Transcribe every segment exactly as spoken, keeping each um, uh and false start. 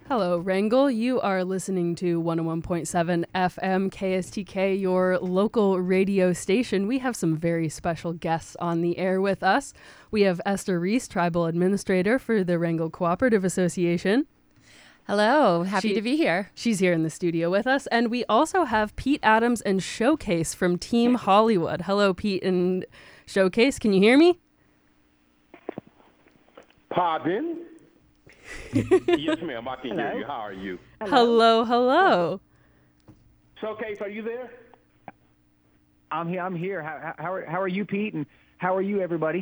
Hello, Wrangell. You are listening to one oh one point seven F M K S T K, your local radio station. We have some very special guests on the air with us. We have Esther Reese, Tribal Administrator for the Wrangell Cooperative Association. Hello, happy She- to be here. She's here in the studio with us. And we also have Pete Adams and Showcase from Team Hollywood. Hello, Pete and Showcase. Can you hear me? Pardon? Yes, ma'am. I can hear you. How are you? Hello, hello. Showcase, are you there? I'm here. I'm here. How, how, are, how are you, Pete? And how are you, everybody?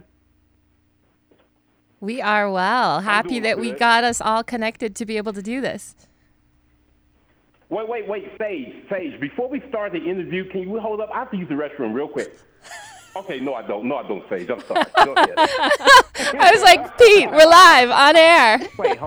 We are well. Happy doing that we good. got us all connected to be able to do this. Wait, wait, wait. Sage, Sage, before we start the interview, can you hold up? I have to use the restroom real quick. Okay, no, I don't. No, I don't, Sage. I'm sorry. Go ahead. I was like, Pete, we're live on air. Wait,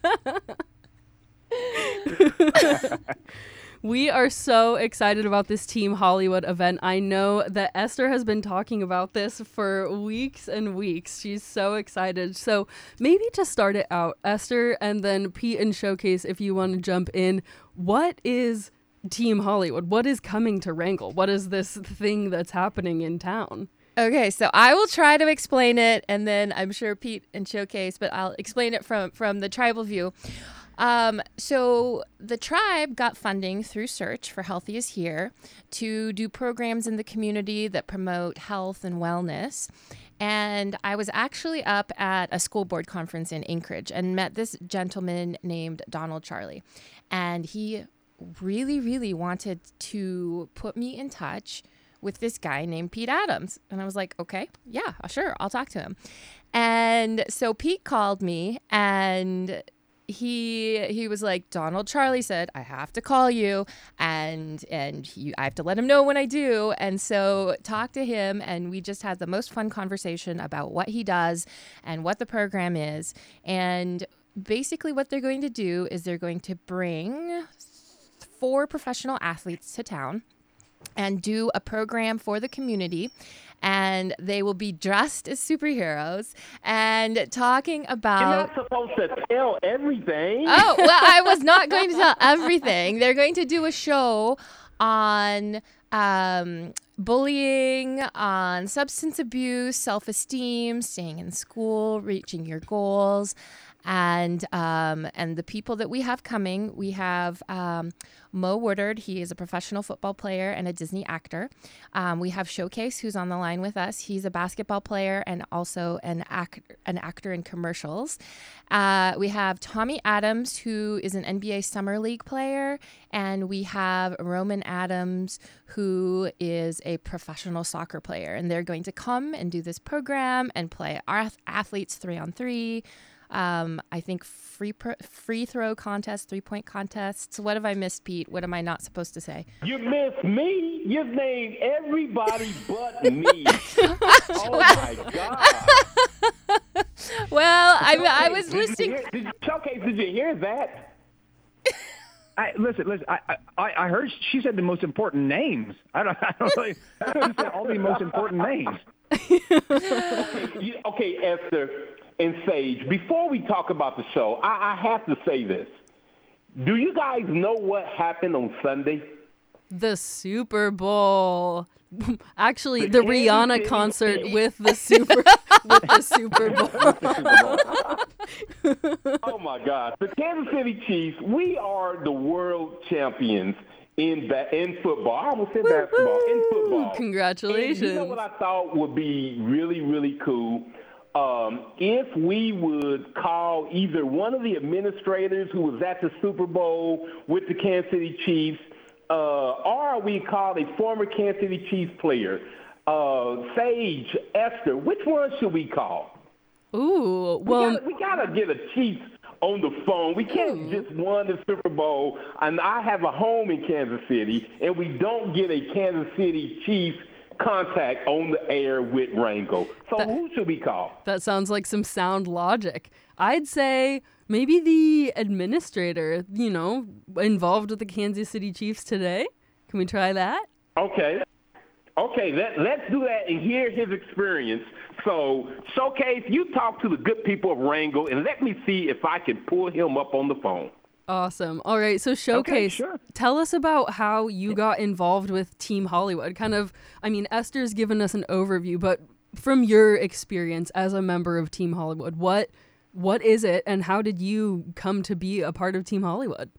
hold on. We are so excited about this Team Hollywood event. I know that Esther has been talking about this for weeks and weeks. She's so excited. So maybe to start it out, Esther, and then Pete and Showcase, if you want to jump in, what is Team Hollywood? What is coming to Wrangell? What is this thing that's happening in town? Okay, so I will try to explain it, and then I'm sure Pete and Showcase, but I'll explain it from, from the tribal view. Um, so the tribe got funding through Search for Healthy is Here to do programs in the community that promote health and wellness. And I was actually up at a school board conference in Anchorage and met this gentleman named Donald Charlie. And he really, really wanted to put me in touch with this guy named Pete Adams. And I was like, okay, yeah, sure, I'll talk to him. And so Pete called me and he he was like, Donald Charlie said, I have to call you and and he, I have to let him know when I do. And so talked to him and we just had the most fun conversation about what he does and what the program is. And basically what they're going to do is they're going to bring four professional athletes to town and do a program for the community. And they will be dressed as superheroes and talking about... You're not supposed to tell everything. Oh, well, I was not going to tell everything. They're going to do a show on um, bullying, on substance abuse, self-esteem, staying in school, reaching your goals. And um, and the people that we have coming, we have um, Mo Woodard. He is a professional football player and a Disney actor. Um, we have Showcase, who's on the line with us. He's a basketball player and also an, act- an actor in commercials. Uh, we have Tommy Adams, who is an N B A Summer League player. And we have Roman Adams, who is a professional soccer player. And they're going to come and do this program and play our athletes three on three. Um, I think free pro- free throw contests, three-point contests. What have I missed, Pete? What am I not supposed to say? You missed me. You've named everybody but me. Oh, my God. Well, I, I Showcase, was did you listening. hear- did you- Showcase, did you hear that? I, listen, listen. I, I, I heard she said the most important names. I don't. I don't really. I don't say all the most important names. You- Okay, Esther and Sage, before we talk about the show, I, I have to say this. Do you guys know what happened on Sunday? The Super Bowl. Actually, the, The Rihanna Kansas concert City- with the Super with the Super Bowl. Oh, my God. The Kansas City Chiefs, we are the world champions in ba- in football. I almost said basketball. In football. Congratulations. And you know what I thought would be really, really cool? Um, if we would call either one of the administrators who was at the Super Bowl with the Kansas City Chiefs, uh, or we call a former Kansas City Chiefs player, uh, Sage, Esther, which one should we call? Ooh, well, we, gotta, we gotta get a Chiefs on the phone. We can't just win the Super Bowl, and I have a home in Kansas City, and we don't get a Kansas City Chiefs contact on the air with Wrangell. So That- who should we call? that sounds like some sound logic. I'd say maybe the administrator, you know, involved with the Kansas City Chiefs today. Can we try that? Okay. Okay, let, let's do that and hear his experience. So, Showcase, you talk to the good people of Wrangell, and let me see if I can pull him up on the phone. Awesome. All right, so Showcase, sure. tell us about how you got involved with Team Hollywood. Kind of, I mean, Esther's given us an overview, but from your experience as a member of Team Hollywood, what what is it and how did you come to be a part of Team Hollywood?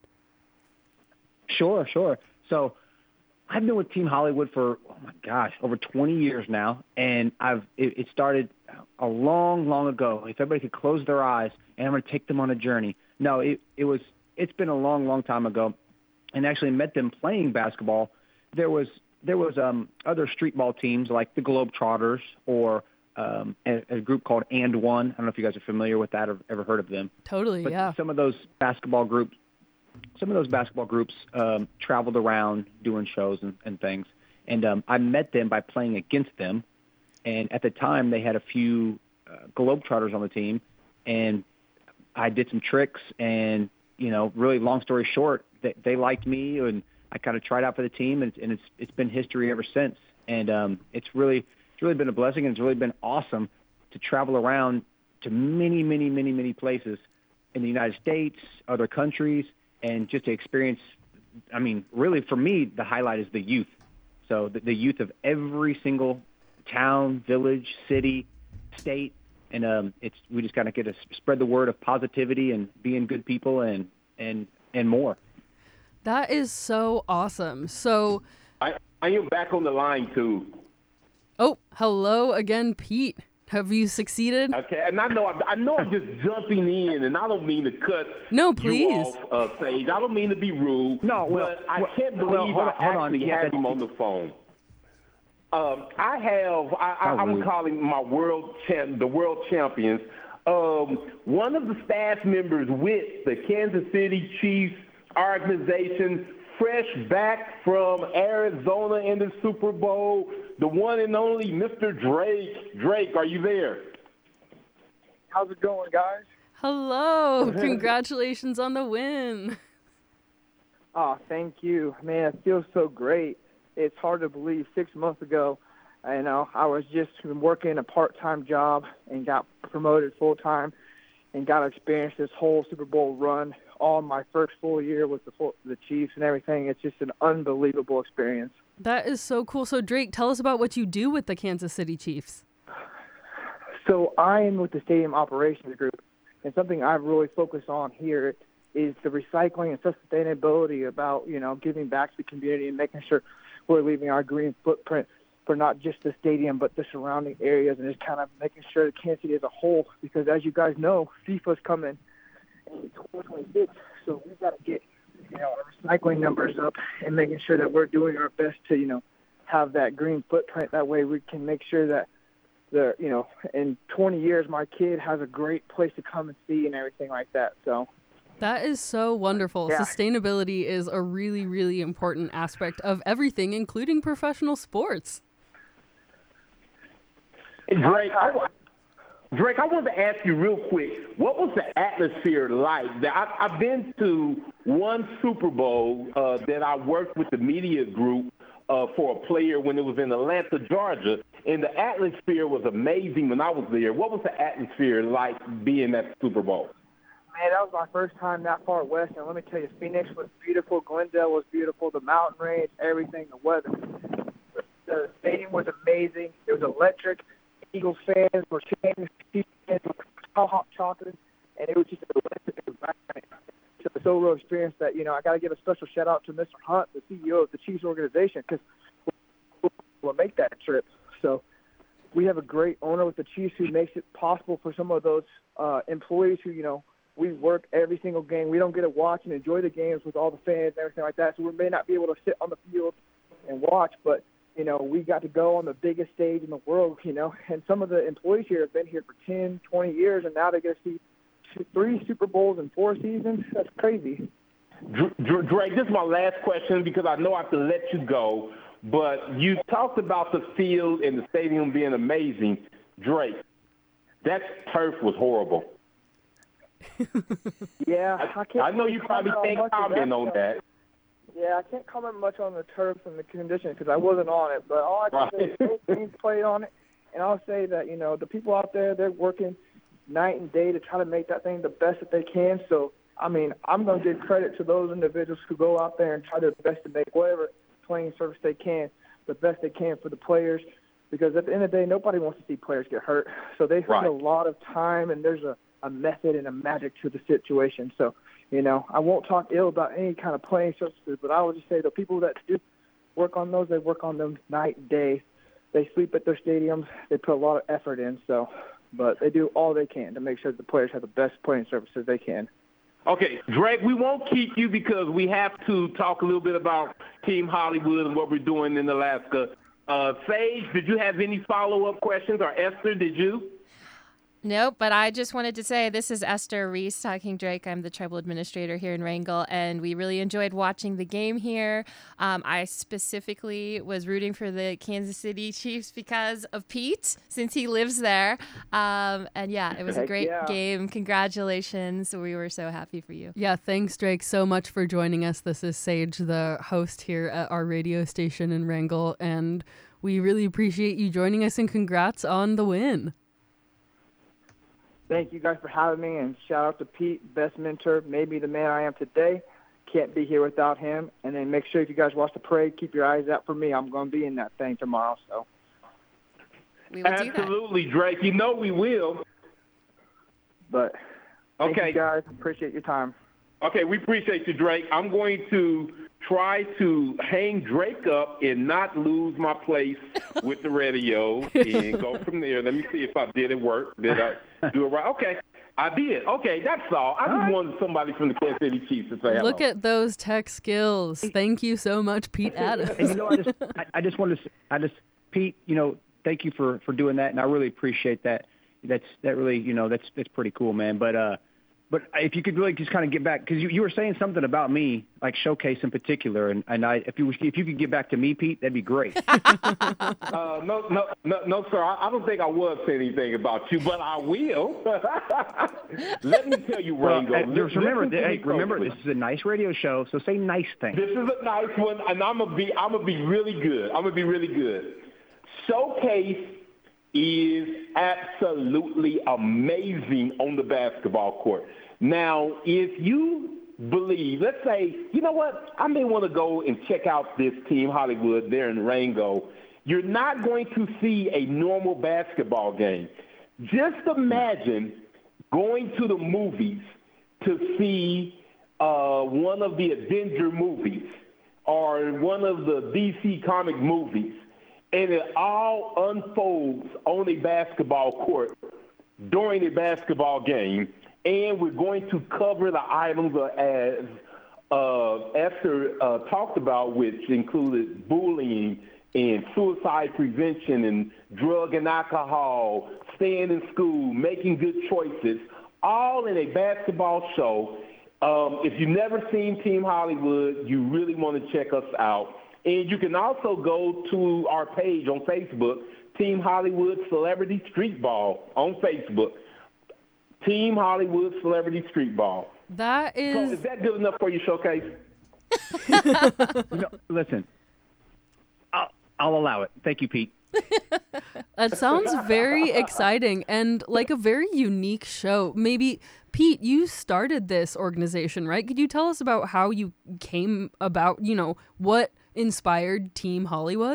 Sure, sure. So I've been with Team Hollywood for, oh my gosh, over twenty years now, and I've it, it started a long, long ago. If everybody could close their eyes, and I'm going to take them on a journey. No, it it was it's been a long, long time ago, and actually met them playing basketball. There was there was um, other street ball teams like the Globetrotters or um, a, a group called And One. I don't know if you guys are familiar with that or ever heard of them. Totally, But yeah. some of those basketball groups, some of those basketball groups um, traveled around doing shows and, and things. And um, I met them by playing against them. And at the time, they had a few uh, Globetrotters on the team. And I did some tricks. And, you know, really long story short, they, they liked me. And I kind of tried out for the team. And, and it's it's been history ever since. And um, it's really it's really been a blessing. And it's really been awesome to travel around to many, many, many, many places in the United States, other countries, and just to experience, I mean, really for me, the highlight is the youth. So the, the youth of every single town, village, city, state, and um, it's we just kind of get to spread the word of positivity and being good people and and and more. That is so awesome. So, I, I am back on the line, too. oh, hello again, Pete. Have you succeeded? Okay, and I know I'm, I know I'm just jumping in, and I don't mean to cut No, please. you off, uh, Sage. I don't mean to be rude. No, well, but I well, can't believe well, hold I on, hold on. actually Yeah, had him on the phone. Um, I have. I, I, How I'm rude. calling my world champ, the world champions. Um, one of the staff members with the Kansas City Chiefs organization, fresh back from Arizona in the Super Bowl, the one and only Mister Drake. Drake, are you there? How's it going, guys? Hello. Congratulations on the win. Oh, thank you. Man, it feels so great. It's hard to believe six months ago, you know, I was just working a part-time job and got promoted full-time and got to experience this whole Super Bowl run all my first full year with the full, the Chiefs and everything. It's just an unbelievable experience. That is so cool. So, Drake, tell us about what you do with the Kansas City Chiefs. So I am with the Stadium Operations Group, and something I've really focused on here is the recycling and sustainability about, you know, giving back to the community and making sure we're leaving our green footprint for not just the stadium but the surrounding areas, and just kind of making sure the Kansas City as a whole, because as you guys know, FIFA's coming in twenty twenty-six, so we've got to get, you know, our recycling numbers up and making sure that we're doing our best to, you know, have that green footprint. That way we can make sure that the, you know, in twenty years my kid has a great place to come and see and everything like that. So That is so wonderful. Yeah. Sustainability is a really, really important aspect of everything, including professional sports. Drake, I, wa- Drake, I wanted to ask you real quick, what was the atmosphere like? I, I've been to one Super Bowl uh, that I worked with the media group uh, for a player when it was in Atlanta, Georgia, and the atmosphere was amazing when I was there. What was the atmosphere like being at the Super Bowl? Man, that was my first time that far west, and let me tell you, Phoenix was beautiful, Glendale was beautiful, the mountain range, everything, the weather. The stadium was amazing. It was electric. Eagles fans were chanting, Chiefs fans were hot chocolate, and it was just an electric environment. It's a solo experience that, you know, I got to give a special shout-out to Mister Hunt, the C E O of the Chiefs organization, because we'll make that trip. So we have a great owner with the Chiefs who makes it possible for some of those uh, employees who, you know, we work every single game. We don't get to watch and enjoy the games with all the fans and everything like that, so we may not be able to sit on the field and watch, but, you know, we got to go on the biggest stage in the world, you know, and some of the employees here have been here for ten, twenty years, and now they get to see two, three Super Bowls in four seasons. That's crazy. Dr- Dr- Drake, this is my last question because I know I have to let you go, but you talked about the field and the stadium being amazing. Drake, that turf was horrible. Yeah, I can't. I know you probably comment can't much of comment on stuff. that. Yeah, I can't comment much on the turf and the condition because I wasn't on it. But all I can say is both teams played on it, and I'll say that, you know, the people out there, they're working night and day to try to make that thing the best that they can. So I mean, I'm going to give credit to those individuals who go out there and try their best to make whatever playing service they can, the best they can for the players, because at the end of the day, nobody wants to see players get hurt. So they spend Right. a lot of time, and there's a, a method and a magic to the situation. So, you know, I won't talk ill about any kind of playing surfaces, but I will just say the people that do work on those, they work on them night and day. They sleep at their stadiums. They put a lot of effort in. So, but they do all they can to make sure the players have the best playing surfaces they can. Okay, Drake, we won't keep you because we have to talk a little bit about Team Hollywood and what we're doing in Alaska. Uh, Sage, did you have any follow-up questions? Or Esther, did you? Nope, but I just wanted to say this is Esther Reese talking Drake. I'm the tribal administrator here in Wrangell, and we really enjoyed watching the game here. Um, I specifically was rooting for the Kansas City Chiefs because of Pete, since he lives there. Um, and yeah, it was a Heck great yeah. game. Congratulations. We were so happy for you. Yeah, thanks, Drake, so much for joining us. This is Sage, the host here at our radio station in Wrangell, and we really appreciate you joining us, and congrats on the win. Thank you guys for having me, and shout out to Pete, best mentor, maybe the man I am today. Can't be here without him. And then make sure if you guys watch the parade, keep your eyes out for me. I'm going to be in that thing tomorrow. So We will do that. Absolutely, Drake. You know we will. But thank Okay. you guys. Appreciate your time. Okay, we appreciate you, Drake. I'm going to try to hang Drake up and not lose my place with the radio and go from there. Let me see if I did it work. Did I do it right? Okay, I did. Okay, that's all. I just wanted somebody from the Kansas City Chiefs to say hello. Look at those tech skills. Thank you so much, Pete Adams. And you know, I just, I, I just wanted to, s- I just, Pete, you know, thank you for, for doing that, and I really appreciate that. That's that really, you know, that's that's pretty cool, man. But uh, but if you could really just kind of get back, because you, you were saying something about me, like Showcase in particular, and, and I, if you if you could get back to me, Pete, that'd be great. Uh, no, no, no, no, sir. I, I don't think I was saying anything about you, but I will. Let me tell you, Well, Rango. uh, just remember, listen to hey, me remember, closely. this is a nice radio show, so say nice things. This is a nice one, and I'm gonna be I'm gonna be really good. I'm gonna be really good. Showcase is absolutely amazing on the basketball court. Now, if you believe, let's say, you know what, I may want to go and check out this Team Hollywood there in Rango. You're not going to see a normal basketball game. Just imagine going to the movies to see uh, one of the Avenger movies or one of the D C comic movies, and it all unfolds on a basketball court during a basketball game, and we're going to cover the items uh, as uh, Esther uh, talked about, which included bullying and suicide prevention and drug and alcohol, staying in school, making good choices, all in a basketball show. Um, if you've never seen Team Hollywood, you really want to check us out. And you can also go to our page on Facebook, Team Hollywood Celebrity Street Ball on Facebook. Team Hollywood Celebrity Street Ball. That So is is that good enough for you, Showcase? You know, listen, I'll, I'll allow it. Thank you, Pete. That sounds very exciting and like a very unique show. Maybe, Pete, you started this organization, right? Could you tell us about how you came about, you know, what inspired Team Hollywood?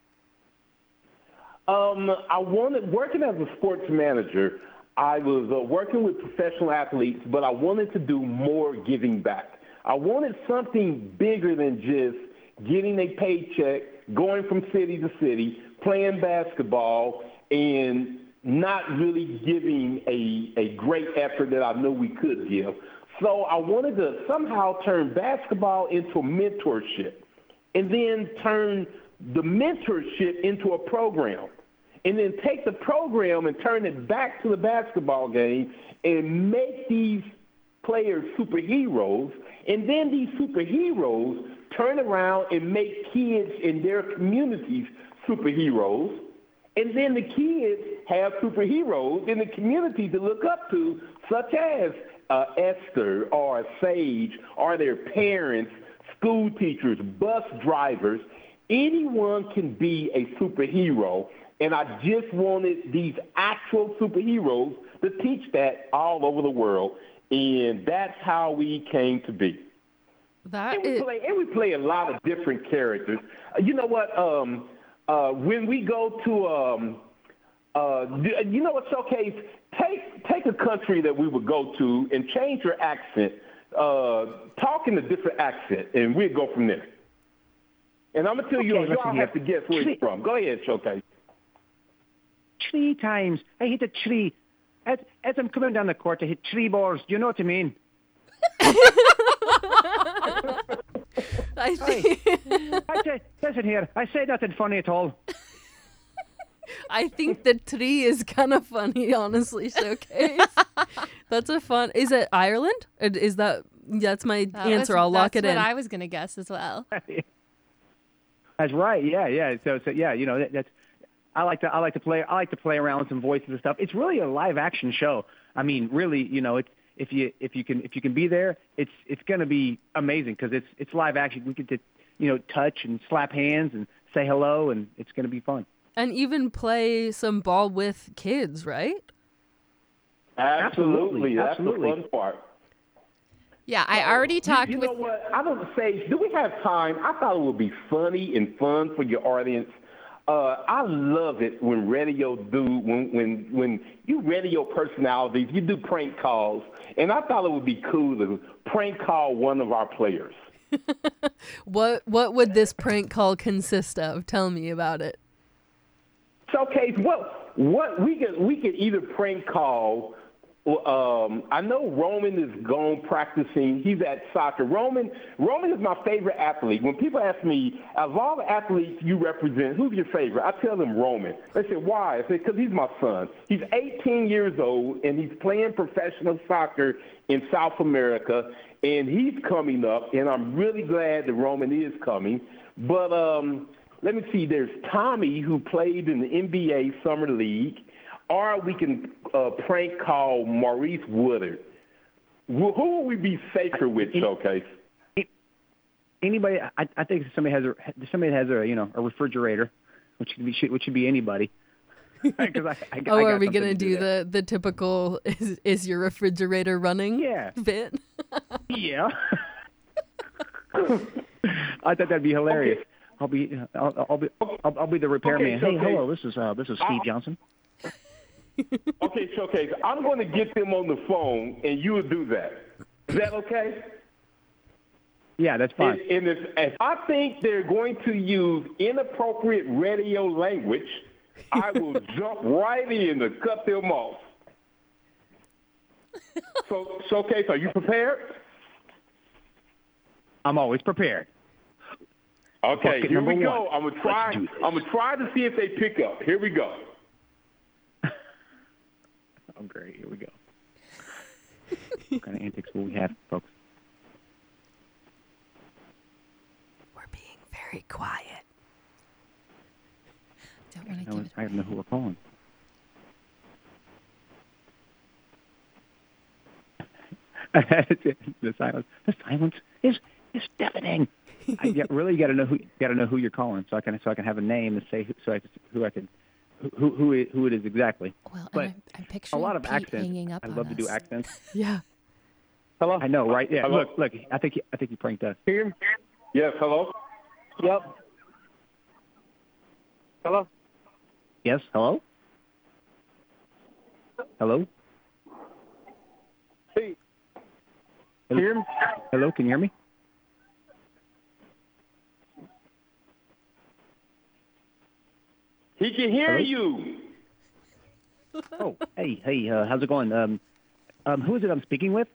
Um, I wanted, working as a sports manager, I was uh, working with professional athletes, but I wanted to do more giving back. I wanted something bigger than just getting a paycheck, going from city to city, playing basketball, and not really giving a, a great effort that I knew we could give. So I wanted to somehow turn basketball into mentorship and then turn the mentorship into a program and then take the program and turn it back to the basketball game and make these players superheroes, and then these superheroes turn around and make kids in their communities superheroes, and then the kids have superheroes in the community to look up to, such as uh, Esther or Sage or their parents, school teachers, bus drivers. Anyone can be a superhero, and I just wanted these actual superheroes to teach that all over the world. and that's how we came to be. That And we is, play, and we play a lot of different characters. Uh, you know what? Um, uh, when we go to, um, uh, d- you know what, Showcase? Take take a country that we would go to and change your accent. Uh, talk in a different accent, and we'll go from there. And I'm gonna tell you, Okay, y'all listen have here. to guess where he's from. Go ahead, Showcase. Three times. I hit a tree. As, as I'm coming down the court, I hit three balls. Do you know what I mean? I think, I say, listen here. I say nothing funny at all. I think the tree is kind of funny, honestly, Showcase. That's a fun. Is it Ireland? Or Is that that's my That answer? was- I'll lock that's it what in. I was gonna guess as well. That's right. Yeah, yeah. So, so yeah, you know, that, that's. I like to, I like to play, I like to play around with some voices and stuff. It's really a live action show. I mean, really, you know, it's if you, if you can, if you can be there, it's, it's going to be amazing because it's, it's live action. We get to, you know, touch and slap hands and say hello, and it's going to be fun. And even play some ball with kids, right? Absolutely, that's Absolutely. the fun part. Yeah, I already You- talked you, with. know what? I don't say. Do we have time? I thought it would be funny and fun for your audience. Uh, I love it when radio do when when when you radio personalities, you do prank calls, and I thought it would be cool to prank call one of our players. What What would this prank call consist of? Tell me about it. Showcase what what we could we could either prank call. Um, I know Roman is gone practicing. He's at soccer. Roman Roman is my favorite athlete. When people ask me, of all the athletes you represent, who's your favorite? I tell them Roman. They say, why? I say, because he's my son. He's eighteen years old, and he's playing professional soccer in South America, and he's coming up, and I'm really glad that Roman is coming. But um, let me see. There's Tommy, who played in the N B A Summer League. Or we can uh, prank call Maurice Woodard. Who who would we be safer with, Showcase? Anybody, I, I think somebody has a somebody has a you know a refrigerator, which could be which should be anybody. 'Cause I, I, I Oh, got are we something gonna to do that. the the typical is is your refrigerator running? Yeah. Bit. Yeah. I thought that'd be hilarious. Okay. I'll be I'll, I'll be I'll, I'll be the repairman. Okay, Hey, okay. hello. This is uh, this is Steve Johnson. Okay, Showcase, I'm going to get them on the phone, and you will do that. Is that okay? Yeah, that's And, fine. and if, if I think they're going to use inappropriate radio language, I will jump right in to cut them off. So, Showcase, are you prepared? I'm always prepared. Okay, Bucket here number we go. one. I'm gonna try. Let's do this. I'm gonna try to see if they pick up. Here we go. Oh, great. Here we go. What kind of antics will we have, folks? We're being very quiet. Don't want I to don't, give it I don't know who we're calling. the silence. The silence is is deafening. I get, really got to know who got to know who you're calling, so I can so I can have a name and say who, so I, who I can who who it, who it is exactly. Well, But and I'm, I'm A picturing lot of Pete accents. hanging up I on love to do us. accents. Yeah. Hello. I know, right? Yeah. Hello? Look, look. I think he, I think he pranked us. Hear me? Yes. Hello. Yep. Hello? Yes. Hello. Hello. Hey. Hello? Hear me? Hello. Can you hear me? He can hear Hello? you. Oh, hey, hey. Uh, how's it going? Um, um, who is it I'm speaking with?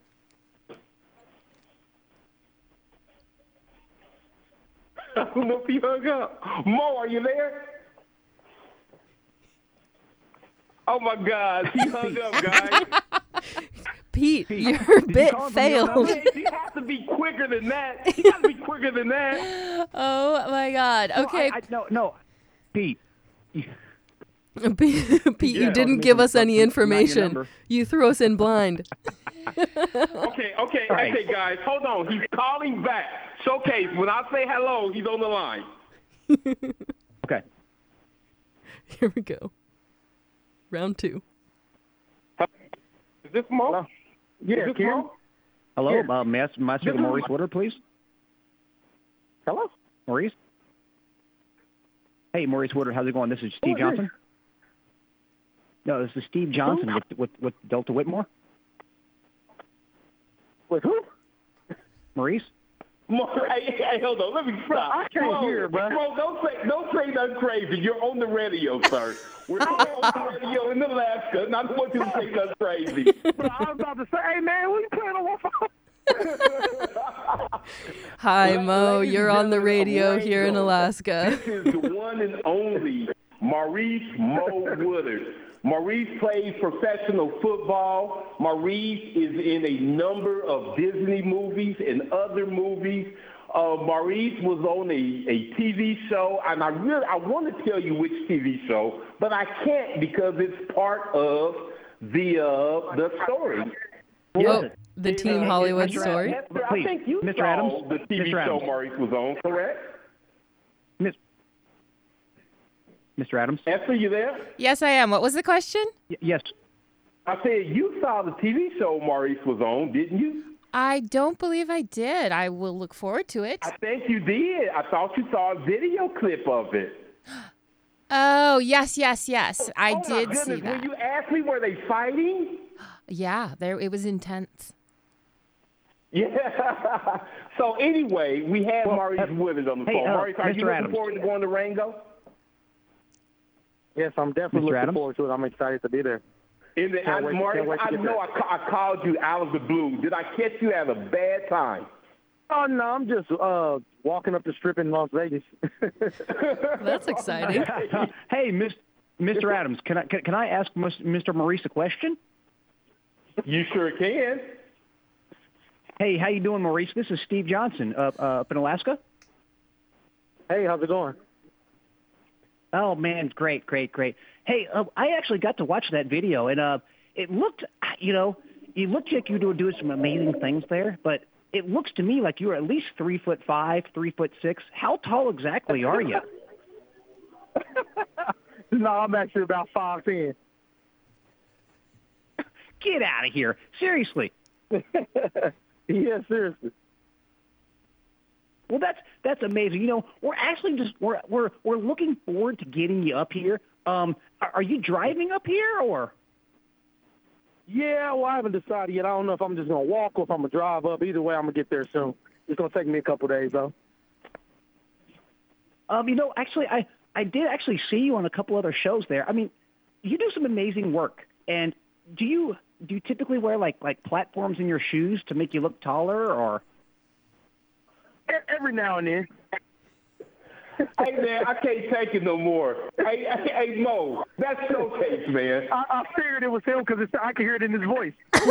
I don't know if he hung up. Mo, are you there? Oh my God, he hung up, guys. Pete, Pete, your did you bit call him from your failed. Hey, you have to be quicker than that. You got to be quicker than that. Oh my God. Okay. No, I, I, no, no, Pete. you- Pete, Pete, Yeah. you didn't Called me give from- us any from- from your information. number. You threw us in blind. Okay, okay, Right. okay, guys, hold on. He's calling back. Showcase, when I say hello, he's on the line. Okay. Here we go. Round two. Is this Mo? Yeah, this Kim. Mo? Hello, Here. uh, may I, may I speak This to is Maurice my- Woodard, please? Hello? Maurice? Hey, Maurice Woodard, how's it going? This is Steve is Johnson. No, this is Steve Johnson with, with, with Delta Whitmore. With who? Maurice? Mo, hey, hey, hold on, let me stop. I can't Mo, hear, bro. Mo, don't say, don't say nothing crazy. You're on the radio, sir. We're on the radio in Alaska, and I don't want you to say nothing crazy. Bro, I was about to say, hey, man, who you playing on my phone? Hi, La- Mo. ladies You're and on the gentlemen of radio here in Rango, Alaska. This is the one and only Maurice Mo Woodard. Maurice plays professional football. Maurice is in a number of Disney movies and other movies. Uh, Maurice was on a, a T V show, and I really I want to tell you which T V show, but I can't because it's part of the uh, the story. Oh, the And, Team uh, Hollywood Mister story. Hester, Please, I think you Mister saw Adams, the T V Mister show Adams. Maurice was on, correct? Miss, Mister Adams? Esther, you there? Yes, I am. What was the question? Y- yes. I said you saw the T V show Maurice was on, didn't you? I don't believe I did. I will look forward to it. I think you did. I thought you saw a video clip of it. Oh, yes, yes, yes. I oh my did goodness. see that. When you asked me, were they fighting? Yeah, there it was intense. Yeah. So anyway, we have Well, Maurice uh, Woodard on the hey, phone. uh, Maurice, are you Mister looking Adams. forward to going to Rango? Yes, I'm definitely Mister looking Adams? forward to it. I'm excited to be there. In the, I, Can't wait- Maurice, can't wait to I get know there. I, ca- I called you out of the blue. Did I catch you at a bad time? Oh, no, I'm just uh, walking up the strip in Las Vegas. That's exciting. Hey, Miss, Mister Adams, can I can, can I ask Mis- Mister Maurice a question? You sure can. Hey, how you doing, Maurice? This is Steve Johnson up uh, up in Alaska. Hey, how's it going? Oh man, great, great, great. Hey, uh, I actually got to watch that video, and uh, it looked, you know, you looked like you were doing some amazing things there, but it looks to me like you were at least three foot five, three foot six. How tall exactly are you? No, I'm actually about five ten. Get out of here! Seriously. Yeah, seriously. Well, that's that's amazing. You know, we're actually just we're we're we're looking forward to getting you up here. Um, are, are you driving up here or? Yeah, well, I haven't decided yet. I don't know if I'm just going to walk or if I'm going to drive up. Either way, I'm going to get there soon. It's going to take me a couple days, though. Um, you know, actually, I I did actually see you on a couple other shows there. I mean, you do some amazing work. And do you do you typically wear like like platforms in your shoes to make you look taller, or? E- Every now and then. Hey, man, I can't take it no more. Hey, hey, hey Mo, that's Showcase, man. I, I figured it was him because I could hear it in his voice.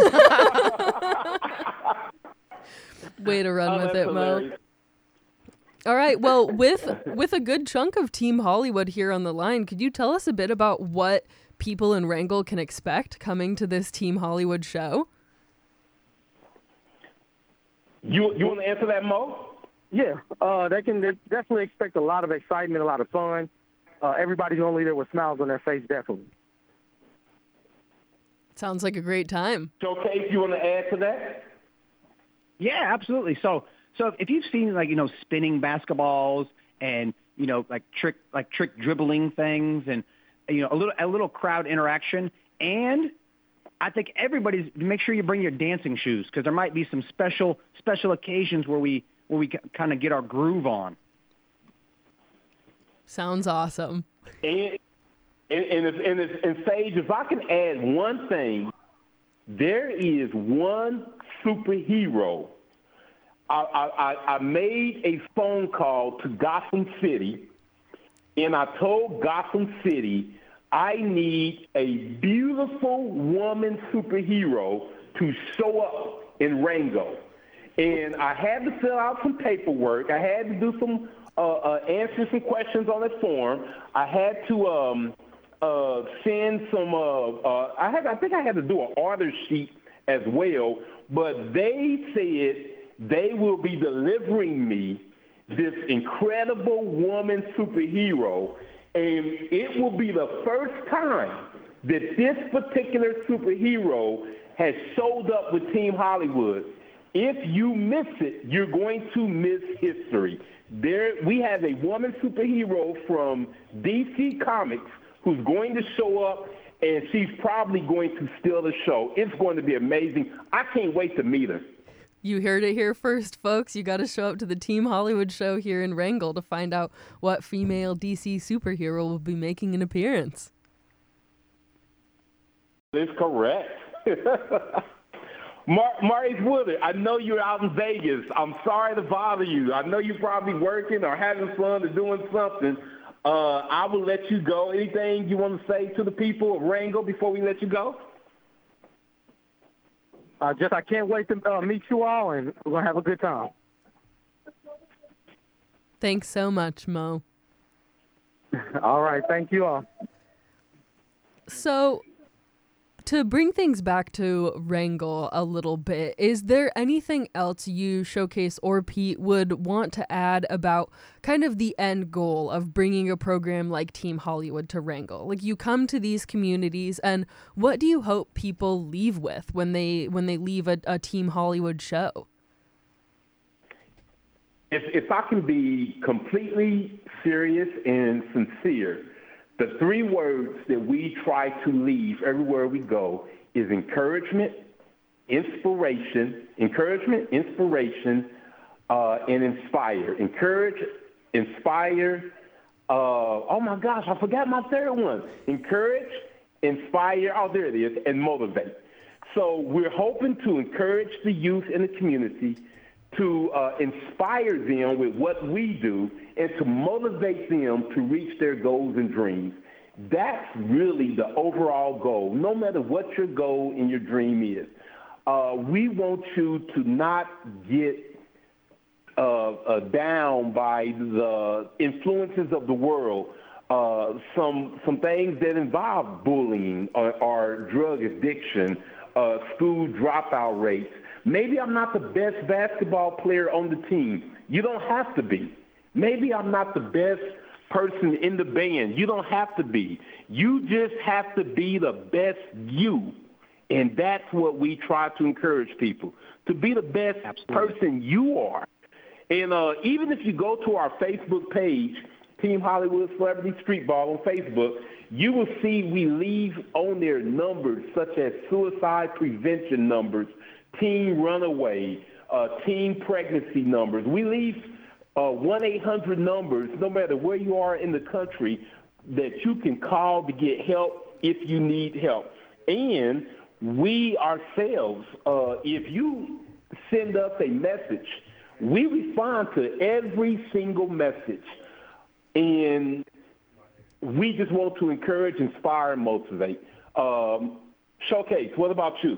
Way to run Oh, with that's it, Mo. hilarious. All right. Well, with with a good chunk of Team Hollywood here on the line, could you tell us a bit about what people in Wrangell can expect coming to this Team Hollywood show? You you want to answer that, Mo? Yeah, uh, they can they definitely expect a lot of excitement, a lot of fun. Uh, everybody's going to leave there with smiles on their face, definitely. Sounds like a great time. Showcase, you want to add to that? Yeah, absolutely. So, so if you've seen like you know spinning basketballs and you know like trick like trick dribbling things and you know a little a little crowd interaction, and I think everybody's make sure you bring your dancing shoes because there might be some special special occasions where we where we kind of get our groove on. Sounds awesome. And and and, if, and, if, and Sage, if I can add one thing, there is one superhero. I, I, I made a phone call to Gotham City, and I told Gotham City I need a beautiful woman superhero to show up in Rango. And I had to fill out some paperwork. I had to do some uh, uh, answer some questions on that form. I had to um, uh, send some. Uh, uh, I had. I think I had to do an order sheet as well. But they said they will be delivering me this incredible woman superhero, and it will be the first time that this particular superhero has showed up with Team Hollywood. If you miss it, you're going to miss history. There, we have a woman superhero from D C Comics who's going to show up, and she's probably going to steal the show. It's going to be amazing. I can't wait to meet her. You heard it here first, folks. You got to show up to the Team Hollywood show here in Wrangell to find out what female D C superhero will be making an appearance. That's correct. Mar- Maurice Woodard, I know you're out in Vegas. I'm sorry to bother you. I know you're probably working or having fun or doing something. Uh, I will let you go. Anything you want to say to the people of Wrangell before we let you go? Uh, just I can't wait to uh, meet you all, and we're going to have a good time. Thanks so much, Mo. All right. Thank you all. So, to bring things back to Wrangell a little bit, is there anything else you, Showcase, or Pete would want to add about kind of the end goal of bringing a program like Team Hollywood to Wrangell? Like, you come to these communities, and what do you hope people leave with when they when they leave a, a Team Hollywood show? If, if I can be completely serious and sincere, the three words that we try to leave everywhere we go is encouragement, inspiration, encouragement, inspiration, uh, and inspire. Encourage, inspire. Uh, oh my gosh, I forgot my third one. Encourage, inspire. Oh, there it is, and motivate. So we're hoping to encourage the youth in the community, to uh, inspire them with what we do, and to motivate them to reach their goals and dreams. That's really the overall goal, no matter what your goal and your dream is. Uh, we want you to not get uh, uh, down by the influences of the world, uh, some some things that involve bullying or, or drug addiction, uh, school dropout rates. Maybe I'm not the best basketball player on the team. You don't have to be. Maybe I'm not the best person in the band. You don't have to be. You just have to be the best you. And that's what we try to encourage people, to be the best Absolutely. person you are. And uh, even if you go to our Facebook page, Team Hollywood Celebrity Street Ball on Facebook, you will see we leave on there numbers such as suicide prevention numbers, teen runaway, uh, teen pregnancy numbers. We leave uh, one eight hundred numbers, no matter where you are in the country, that you can call to get help if you need help. And we ourselves, uh, if you send us a message, we respond to every single message. And we just want to encourage, inspire, and motivate. Um, Showcase, what about you?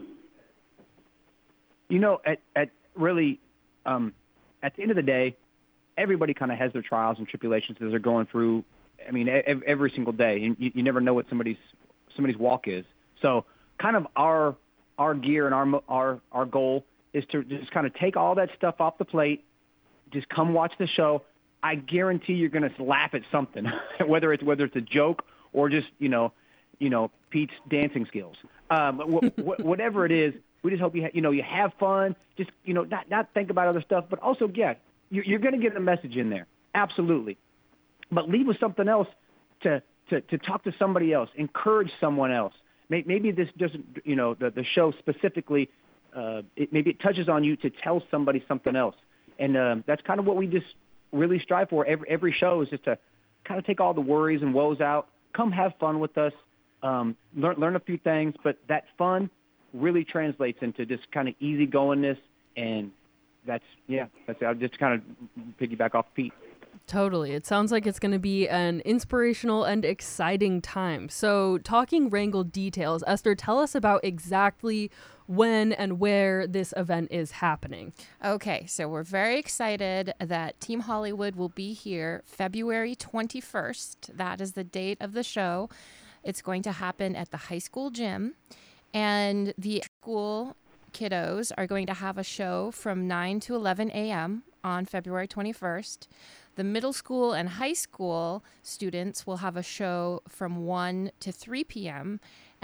You know, at, at really, um, at the end of the day, everybody kind of has their trials and tribulations as they're going through. I mean, every, every single day, and you, you never know what somebody's somebody's walk is. So, kind of our our gear and our our our goal is to just kind of take all that stuff off the plate, just come watch the show. I guarantee you're going to laugh at something, whether it's whether it's a joke or just you know, you know Pete's dancing skills. Um, wh- wh- whatever it is. We just hope you ha- you know you have fun. Just you know not not think about other stuff, but also yeah, you're, you're going to get a message in there, absolutely. But leave with something else to to to talk to somebody else, encourage someone else. Maybe this doesn't you know the the show specifically. Uh, it, maybe it touches on you to tell somebody something else, and uh, that's kind of what we just really strive for. Every every show is just to kind of take all the worries and woes out. Come have fun with us. Um, learn learn a few things, but that fun really translates into just kind of easygoingness, and that's yeah. That's I'll just kind of piggyback off Pete. Totally. It sounds like it's going to be an inspirational and exciting time. So, talking Wrangell details, Esther, tell us about exactly when and where this event is happening. Okay, so we're very excited that Team Hollywood will be here February twenty-first. That is the date of the show. It's going to happen at the high school gym. And the school kiddos are going to have a show from nine to eleven a.m. on February twenty-first. The middle school and high school students will have a show from one to three p.m.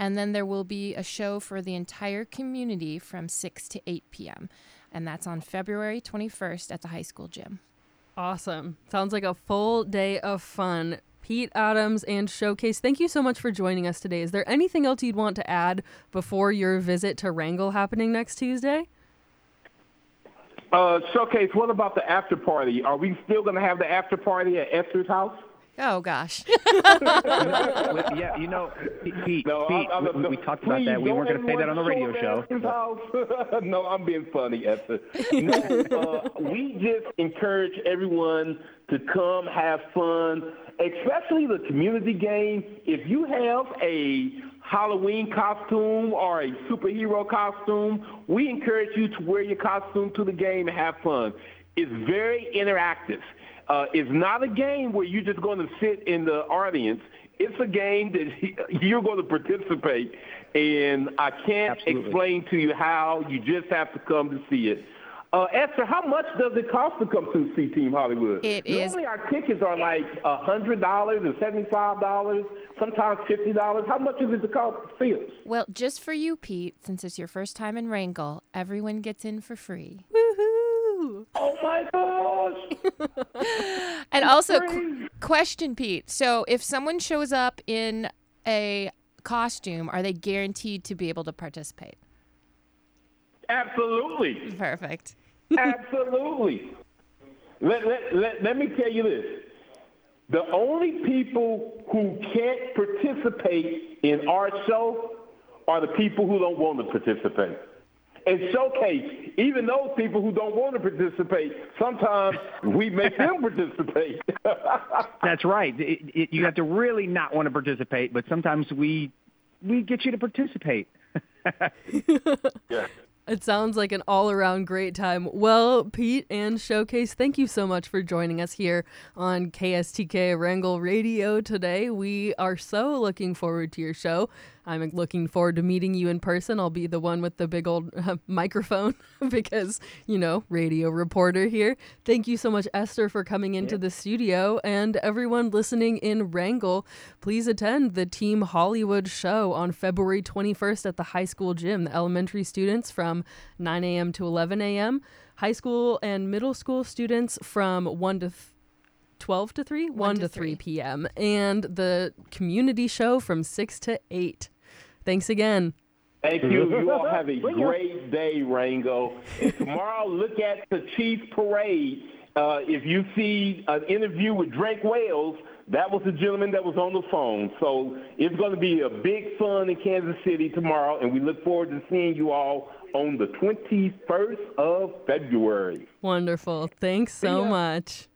And then there will be a show for the entire community from six to eight p.m. And that's on February twenty-first at the high school gym. Awesome. Sounds like a full day of fun. Pete Adams and Showcase, thank you so much for joining us today. Is there anything else you'd want to add before your visit to Wrangell happening next Tuesday? Uh, Showcase, what about the after party? Are we still going to have the after party at Esther's house? Oh, gosh. Yeah, you know, Pete, No, Pete I'm- I'm- we, we talked about please that. We don't weren't going to say that on the radio everyone show. show up at Esther's house. No, I'm being funny, Esther. No, uh, we just encourage everyone to come have fun, especially the community game. If you have a Halloween costume or a superhero costume, we encourage you to wear your costume to the game and have fun. It's very interactive. Uh, it's not a game where you're just going to sit in the audience. It's a game that you're going to participate, and I can't Absolutely. explain to you how. You just have to come to see it. Uh, Esther, how much does it cost to come to see Team Hollywood? It is- Normally our tickets are like one hundred dollars and seventy-five dollars, sometimes fifty dollars. How much is it to cost to see us? Well, just for you, Pete, since it's your first time in Wrangell, everyone gets in for free. Woohoo! Oh, my gosh. And also, qu- question, Pete. So if someone shows up in a costume, are they guaranteed to be able to participate? Absolutely. Perfect. Absolutely. Let, let, let, let me tell you this. The only people who can't participate in our show are the people who don't want to participate. And Showcase, even those people who don't want to participate, sometimes we make them participate. That's right. It, it, you have to really not want to participate, but sometimes we we get you to participate. Yeah. It sounds like an all-around great time. Well, Pete and Showcase, thank you so much for joining us here on K S T K Wrangell Radio today. We are so looking forward to your show. I'm looking forward to meeting you in person. I'll be the one with the big old uh, microphone because, you know, radio reporter here. Thank you so much, Esther, for coming into the studio. And everyone listening in Wrangell, please attend the Team Hollywood show on February twenty-first at the high school gym. The elementary students from nine a.m. to eleven a.m., high school and middle school students from one to twelve to three, one to three p.m., and the community show from six to eight. Thanks again. Thank you. You all have a great day, Wrangell. And tomorrow, look at the Chiefs Parade. Uh, if you see an interview with Drake Wells, that was the gentleman that was on the phone. So it's going to be a big fun in Kansas City tomorrow, and we look forward to seeing you all on the twenty-first of February. Wonderful. Thanks so much.